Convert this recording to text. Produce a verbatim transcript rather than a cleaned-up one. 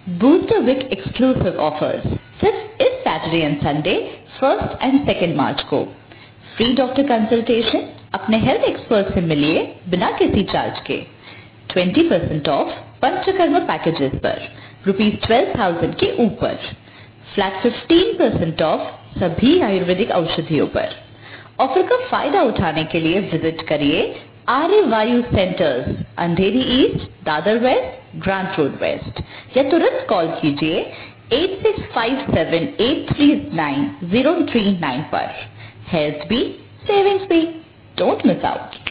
Booster week exclusive offers सिर्फ इस Saturday and Sunday first and second March को। Free doctor consultation, अपने health expert से मिलिए बिना किसी चार्ज के। Twenty percent off panchakarma packages पर रुपीज ट्वेल्व थाउजेंड के ऊपर। फ्लैट फिफ्टीन परसेंट ऑफ सभी आयुर्वेदिक औषधियों पर। ऑफर का फायदा उठाने के लिए विजिट करिए Arya Vayu centres, Andheri east, Dadar west, Grant road west, या तुरंत कॉल कीजिए eight six five seven eight three nine zero three nine पर। हेल्थ भी सेविंग्स भी, डोंट मिस आउट।